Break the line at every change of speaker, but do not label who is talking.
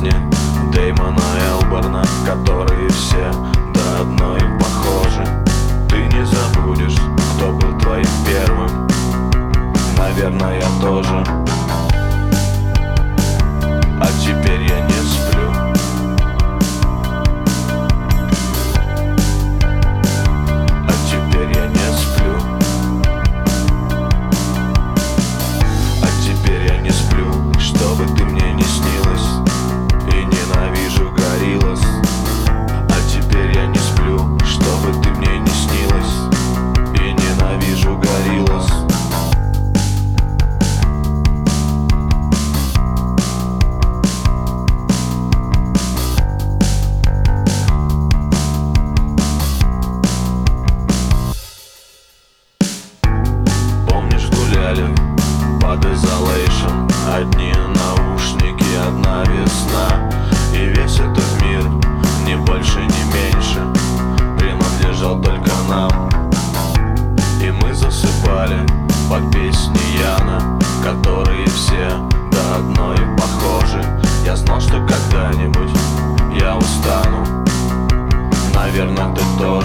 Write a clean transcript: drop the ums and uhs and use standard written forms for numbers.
песни Дэймона Элборна, которые все до одной похожи. Ты не забудешь, кто был твоим первым. Наверное, я тоже. А теперь я не сплю. А теперь я не сплю. А теперь я не сплю, чтобы ты мне не снилась. И ненавижу гориллас. А теперь я не сплю, чтобы ты мне не снилась. И ненавижу гориллас. Под Isolation, одни наушники, одна весна. И весь этот мир, ни больше, ни меньше, принадлежал только нам. И мы засыпали под песни Яна, которые все до одной похожи. Я знал, что когда-нибудь я устану. Наверное, ты тоже.